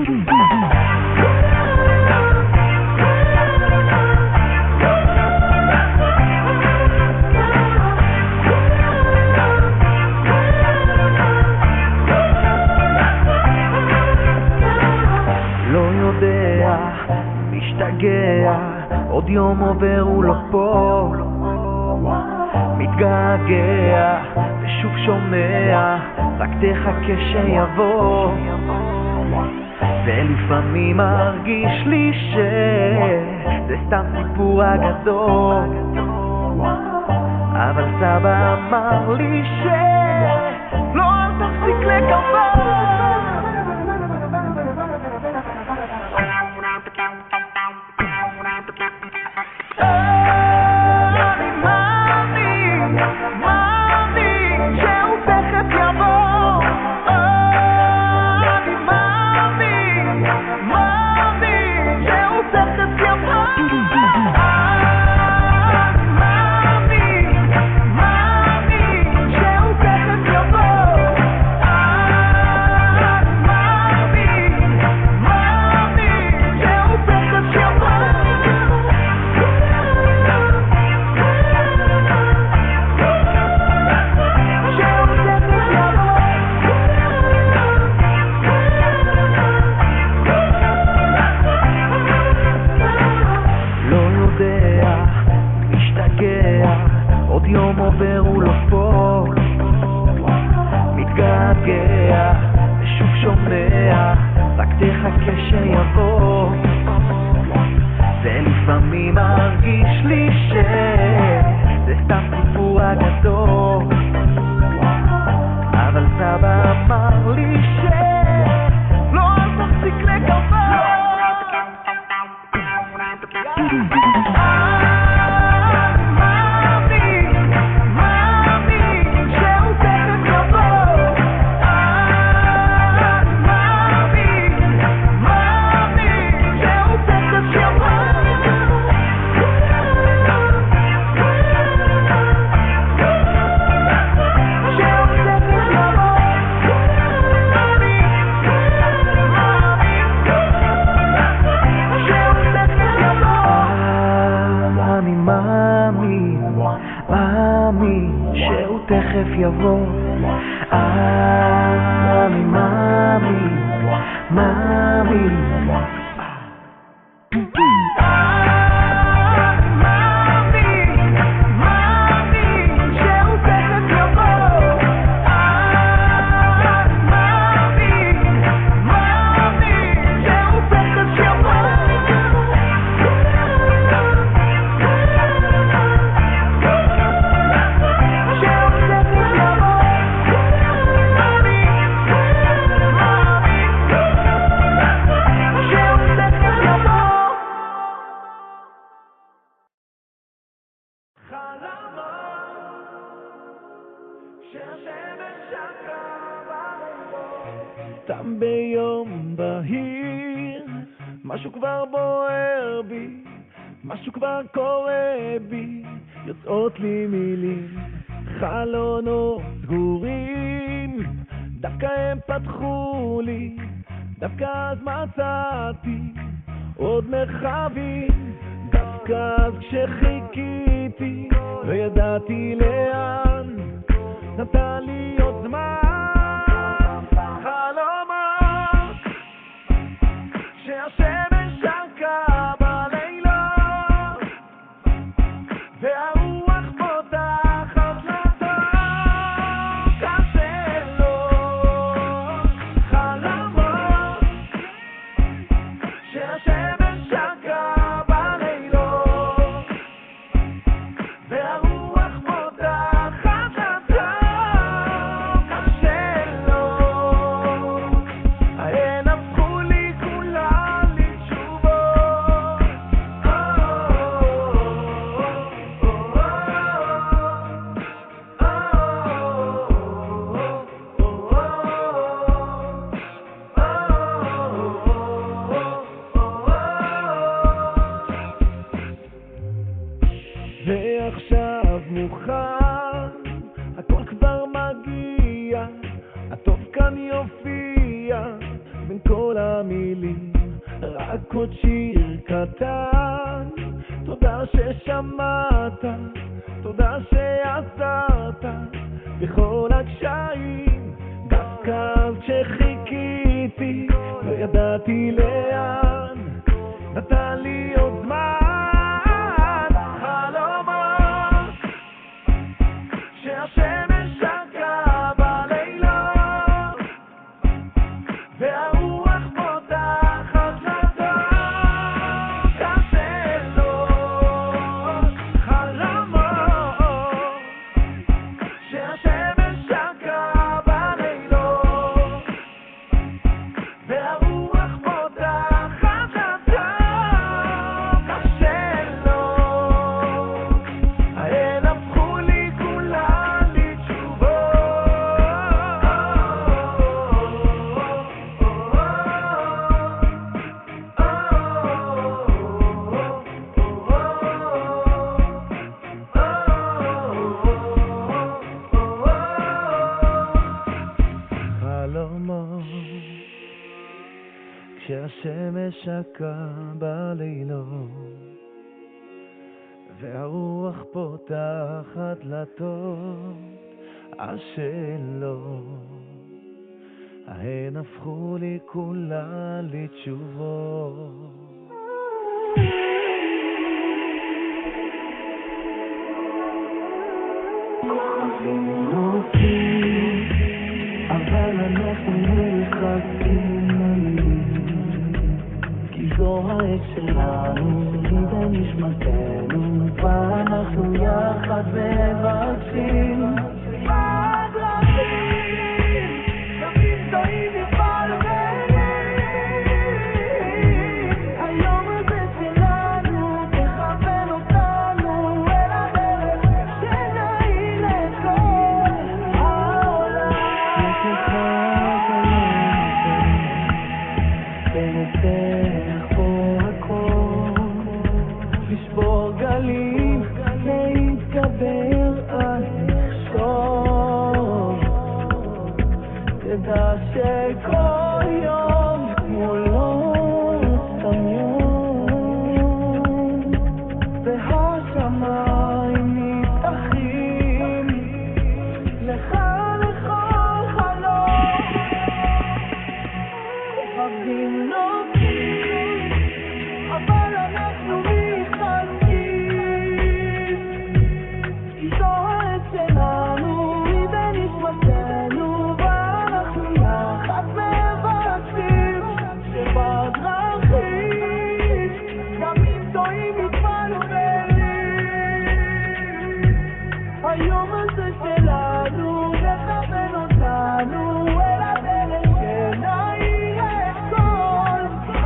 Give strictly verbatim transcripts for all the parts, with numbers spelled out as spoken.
עוד יום עובר הוא לא פה, מתגעגע ושוב שומע, רק תחכה שיבוא. ולפעמים מרגיש לי שזה סתם סיפור אגדול, אבל סבא אמר לי שלא, אל תפסיק לקוות. עוד יום עובר הוא לא פה, מתגעגע ושוב שומע, רק תחכה שיבוא. ולפעמים מרגיש לי שזה סתם סיפור אגדול, אבל סבא אמר לי שלא, אל תפסיק לקוות. מאמי שהוא תכף יבוא, אני מאמי, מאמי סתם ביום בהיר, משהו כבר בוער בי, משהו כבר קורה בי, יוצאות לי מילים, חלונות סגורים, דווקא הם פתחו לי, דווקא אז מצאתי עוד מרחבים, דווקא אז כשחיכיתי וידעתי לאן, נתן לי עוד זמן. שהשמש שקעה בלילות והרוח פותחת לתוך השאלות, חלומות שהשמש שקעה בלילות והרוח פותחת לתוך כל המילים, רק עוד שיר קטן. תודה ששמעת, תודה שעזרת בכל הקשיים, דווקא כשחיכיתי לא ידעתי לאן, נתן לי עוד זמן. חלומות שהשמש שקעה בלילות והרוח פותחת לדלת השאלות. חלומות שהשמש שקעה בלילות והרוח פותחת לדלת השאלות. ההן הפכו לי כולן לתשובות. חלומות כשהשמש שקעה בלילות והרוח פותחת דלתות השאלות, ההן הפכו לי כולן לתשובות. כוכבים נופלים, אבל אנחנו מחכים, כי זו העת שלנו, היא בנשמתנו, ואנחנו יחד מבקשים. שכל יום מולו סתם יום והשמיים נפתחים לך לכל חלום. כוכבים נופלים, אבל אנחנו מתחלקים, כי זו העת שלנו, היא בנשמתנו, היום הזה שלנו, לכוון אותנו אל הדרך שנאיר את כל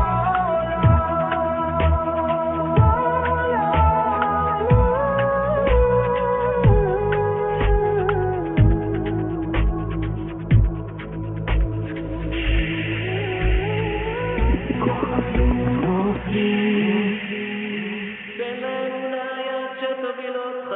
העולם. כוכבים נופלים, תן להם אולי יד שתוביל אותך,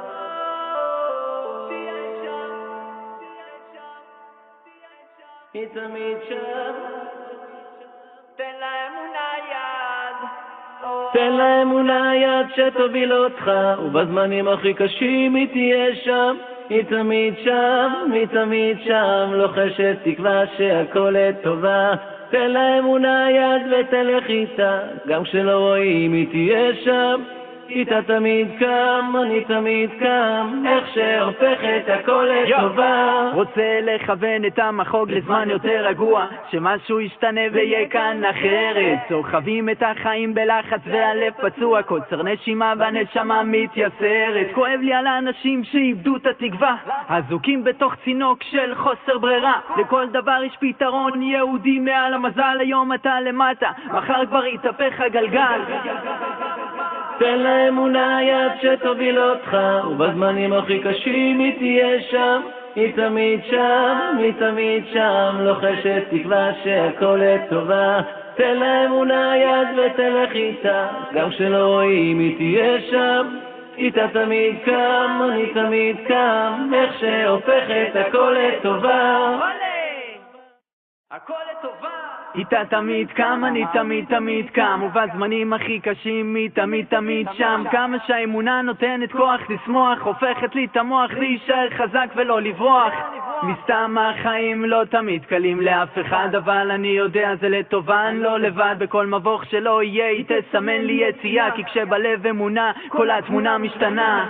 היא תמיד שם. תן להם אולי יד, תן להם אולי יד שתוביל אותך, ובזמנים הכי קשים היא תהיה שם. היא תמיד שם, היא תמיד שם, לוחשת תקווה שהכל לטובה. תן להם אולי יד ותלך איתה, גם כשלא רואים היא תהיה שם. איתה תמיד קם, אני תמיד קם, איך שהופכת הכל לטובה. רוצה לכוון את המחוג לזמן יותר רגוע, שמשהו ישתנה ויהיה כאן אחרת. סוחבים את החיים בלחץ והלב פצוע, קוצר נשימה והנשמה מתייסרת. כואב לי על האנשים שאיבדו את התקווה, הזוקים בתוך צינוק של חוסר ברירה. לכל דבר יש פתרון יהודי מעל המזל, היום אתה למטה, מחר כבר יתהפך הגלגל. תן להם אולי יד שתוביל אותך, ובזמנים הכי קשים היא תהיה שם. היא תמיד שם, היא תמיד שם, לוחשת תקווה שהכל לטובה. תן להם אולי יד ותלך איתה, גם כשלא רואים היא תהיה שם. איתה תמיד קם, אני תמיד קם, איך שהופכת הכל לטובה. הכל לטובה. איתה תמיד קם, אני תמיד תמיד קם, ובזמנים הכי קשים היא תמיד תמיד שם. כמה שהאמונה נותנת כוח לשמוח, הופכת לי את המוח להישאר חזק ולא לברוח. מסתם החיים לא תמיד קלים לאף אחד, אבל אני יודע זה לטובה, אני לא לבד. בכל מבוך שלא יהיה היא תסמן לי יציאה, כי כשבלב אמונה כל התמונה משתנה.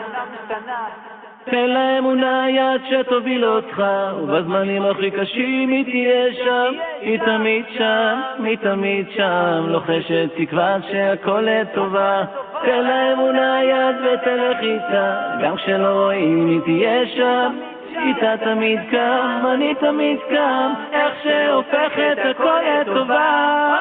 תן לאמונה יד שתוביל אותך, ובזמנים הכי קשים היא תהיה שם. היא תמיד שם, היא תמיד שם, לוחשת תקווה שהכל לטובה. תן לאמונה יד ותלך איתה, גם כשלא רואים היא תהיה שם. איתה תמיד קם, אני תמיד קם, איך שהופכת הכל לטובה.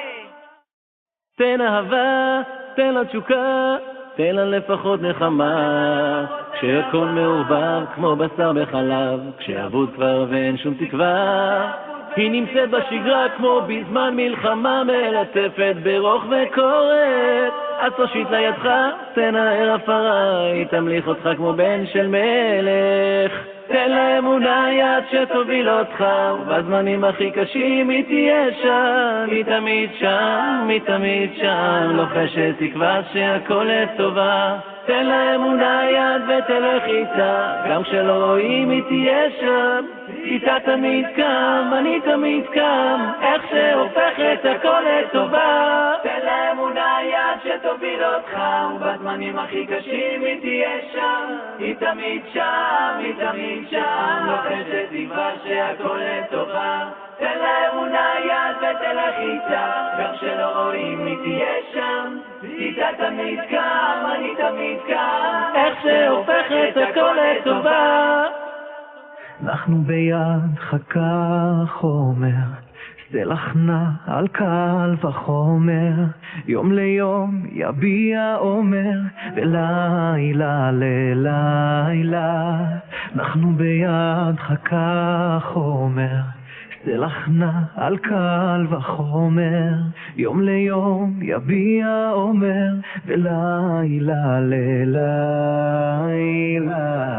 תן אהבה, תן לה תשוקה, תן לה לפחות נחמה, כשהכל מעורבב כמו בשר בחלב, כשאבוד כבר ואין שום תקווה. היא נמצאת בשגרה כמו בזמן מלחמה, מלטפת ברוך וקוראת. אז תושיט לידך, תנער הפרה, היא תמליך אותך כמו בן של מלך. תן לאמונה יד שתוביל אותך, ובזמנים הכי קשים היא תהיה שם. היא תמיד שם, היא תמיד שם, לוחשת תקווה שהכל לטובה. תן לאמונה יד ותלך איתה, גם כשלא רואים היא תהיה שם. איתה תמיד קם, אני תמיד קם, איך שהופכת הכל לטובה. תן לאמונה יד שתוביל אותך, ובזמנים הכי קשים היא תהיה שם. היא תמיד שם, היא תמיד שם, לוחשת תקווה שהכל לטובה. תן לאמונה יד ותלך איתה, גם כשלא רואים היא תהיה שם. איתה תמיד קם, אני תמיד קם, איך שהופכת הכל לטובה. אנחנו ביד חכה חומר, סלח נע על קל וחומר, יום ליום יביע עומר, ולילה ללילה. אנחנו ביד חכה חומר, סלח נע על קל וחומר, יום ליום יביע עומר, ולילה ללילה.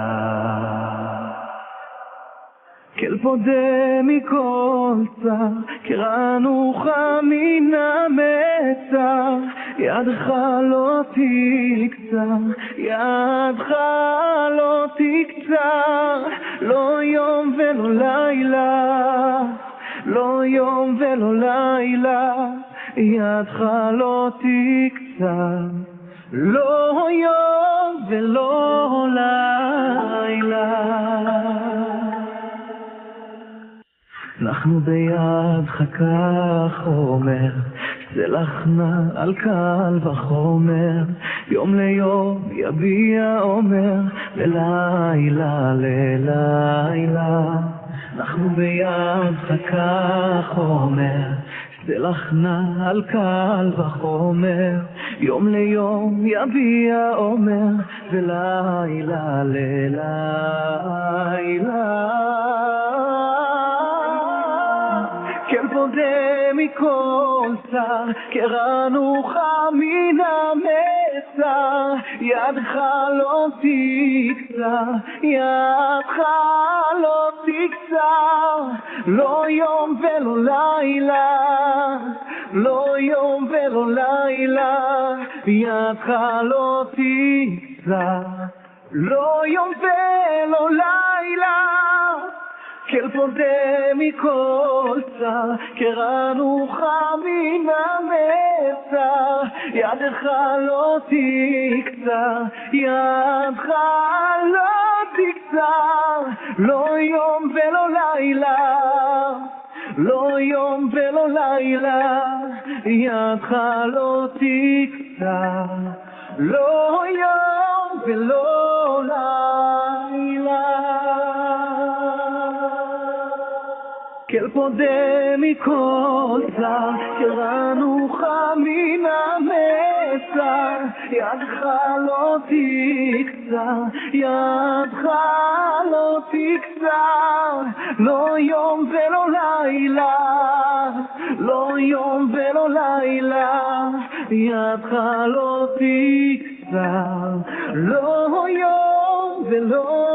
כל פודה מכל צר, קראנוך מן המצר, ידך לא תקצר, ידך לא תקצר, לא יום ולא לילה, לא יום ולא לילה, ידך לא תקצר, לא יום ולא לילה. אנחנו ביד חכה חומר, סלח נע על קל וחומר, יום ליום יביע עומר, ולילה ללילה. אנחנו ביד חכה חומר, סלח נע על קל וחומר, יום ליום יביע עומר, ולילה ללילה. כל פודה מכל צר, קראנוך מן המצר, ידך לא תקצר, ידך לא תקצר, לא יום ולא לילה, לא יום ולא לילה, ידך לא תקצר, לא יום ולא לילה. כל פודה מכל צר, קראנוך מן המצר, ידך לא תקצר, ידך לא תקצר, לא יום ולא לילה, לא יום ולא לילה, ידך לא תקצר, לא יום ולא לילה. כל פודה מכל צר, קראנוך מן המצר, ידך לא תקצר, ידך לא תקצר, לא יום ולא לילה, לא יום ולא לילה, ידך לא תקצר, לא יום ולא